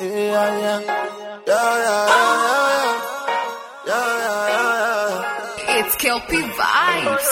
It's Kelpie Vibes.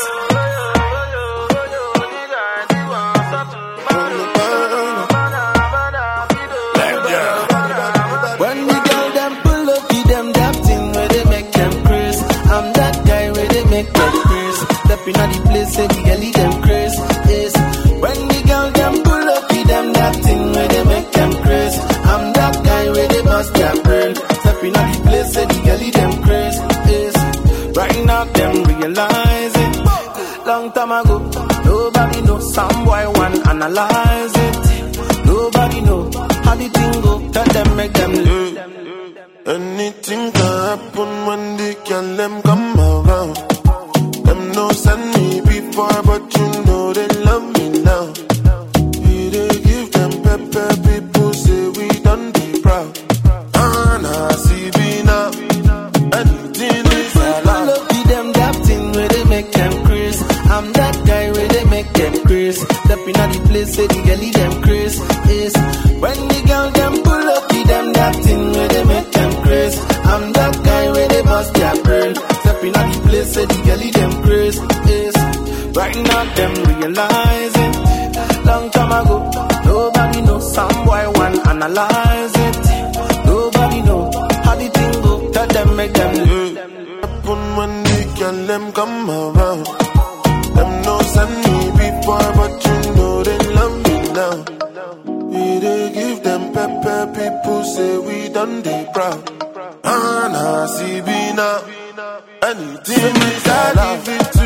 When the girl them pull up, give them that thing where they make them crazy. I'm that guy where they make them crazy. Stepping out the place, say the girlie them crazy. Yes. When the girl them pull up, give them that thing where they make them crazy. I'm that guy where they bust their brain. Stepping out the place, say the girlie them crazy. Yes. Right now them realize it. Long time ago, nobody know. Some boy want analyze it. Nobody know how the thing go. Tell them, make them live. Anything can happen when they can them come around. Them no send me before, but you know they love me now. We they give them pepper, people say we done be proud. Nah, see me now. Anything is allowed. Look at them that thing where they make them crazy. I'm that guy where they make them crazy. Stepping out the place, say the girlie them crazy. Yes. When the girl them pull up, give them that thing where they make them crazy. I'm that guy where they bust their brain. Stepping out the place, say the girlie them crazy. Yes. Right now them realizing. Long time ago, nobody know. Some boy want analyze it. Nobody know how the thing go. Tell them, make them live. Happen when they can them come around. Them no send me before, but you know they love me now. We they give them pepper, people say we done they proud. Nah, see me now. Anything is allowed.